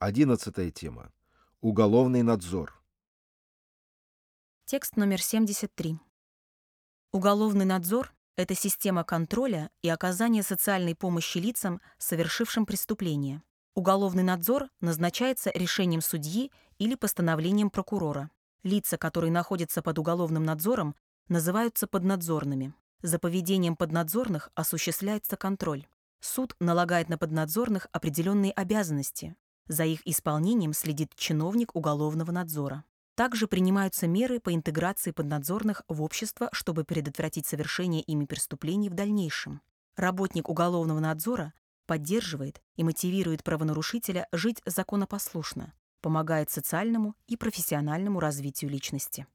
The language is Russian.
11 тема. Уголовный надзор. Текст номер 73. Уголовный надзор — это система контроля и оказания социальной помощи лицам, совершившим преступление. Уголовный надзор назначается решением судьи или постановлением прокурора. Лица, которые находятся под уголовным надзором, называются поднадзорными. За поведением поднадзорных осуществляется контроль. Суд налагает на поднадзорных определенные обязанности. За их исполнением следит чиновник уголовного надзора. Также принимаются меры по интеграции поднадзорных в общество, чтобы предотвратить совершение ими преступлений в дальнейшем. Работник уголовного надзора поддерживает и мотивирует правонарушителя жить законопослушно, помогает социальному и профессиональному развитию личности.